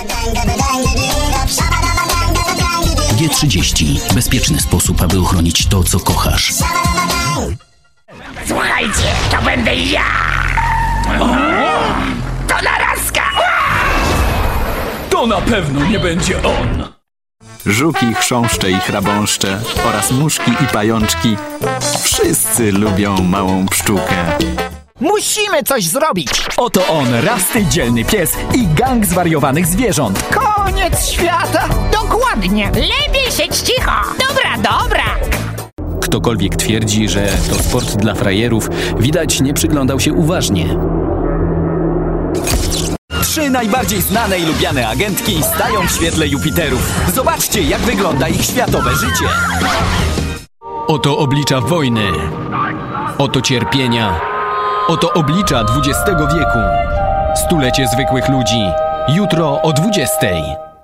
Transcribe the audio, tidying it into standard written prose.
G30. Bezpieczny sposób, aby ochronić to, co kochasz. Słuchajcie, to będę ja! To narazka! To na pewno nie będzie on! Żuki, chrząszcze i chrabąszcze oraz muszki i pajączki. Wszyscy lubią małą pszczółkę. Musimy coś zrobić! Oto on, Rusty, dzielny pies i gang zwariowanych zwierząt. Koniec świata! Dokładnie! Lepiej siedź cicho! Dobra! Ktokolwiek twierdzi, że to sport dla frajerów, widać nie przyglądał się uważnie. 3 najbardziej znane i lubiane agentki stają w świetle Jupiterów. Zobaczcie, jak wygląda ich światowe życie. Oto oblicza wojny. Oto cierpienia. Oto oblicza XX wieku. Stulecie zwykłych ludzi. Jutro o 20:00.